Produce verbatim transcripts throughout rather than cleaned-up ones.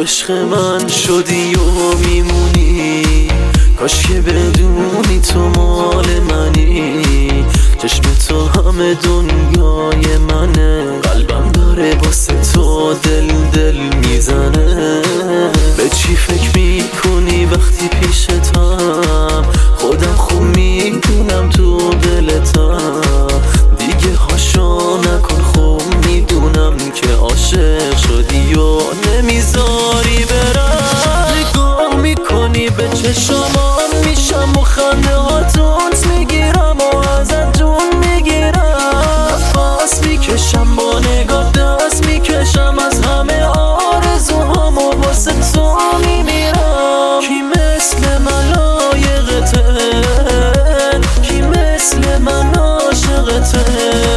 عشق من شدی و میمونی، کاش که بدونی تو مال منی. چشم تو همه دنیای منه، قلبم داره واسه تو دل دل میزنه. به چی فکر میکنی وقتی پیشتم؟ خودم خوب میدونم تو دلتم. دیگه هاشو نکن، خوب میدونم که عاشق شدی و نمیذاری برم. نگاه میکنی به چشمان میشم و خنده هاتونت میگیرم و ازت جون میگیرم. نفس میکشم با نگاه دست میکشم، از همه آرزوهام و واسه تو میمیرم. کی مثل من لایقته؟ کی مثل من عاشقته؟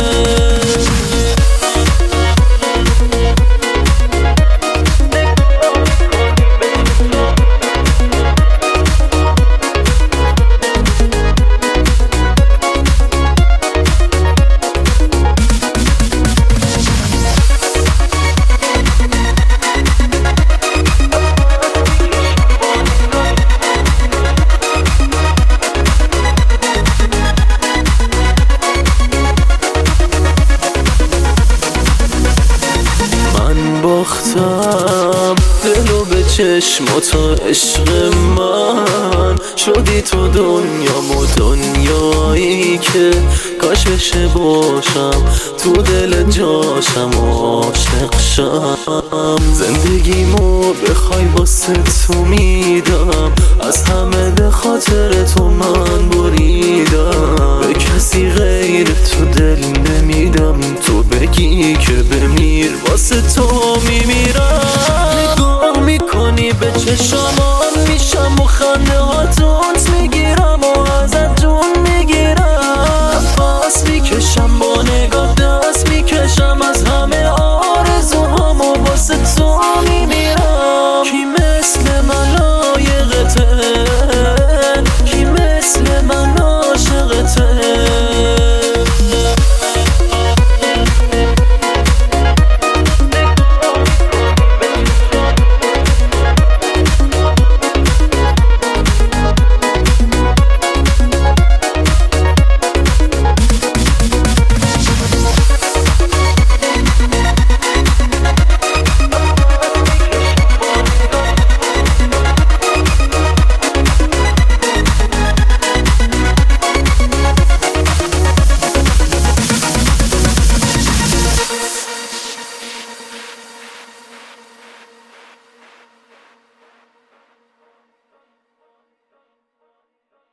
باختم دلو به چشمات و عشق من، شدی تو دنیام و دنیایی که کاش بشه باشم تو دل جاشم و عاشق شم. زندگیمو بخوای واسه تو میدم، از همه به خاطر تو من بریدم. به کسی غیر تو دل نمیدم، تو بگی که بمیر واسه تو میمیرم. نگاه میکنی به چشام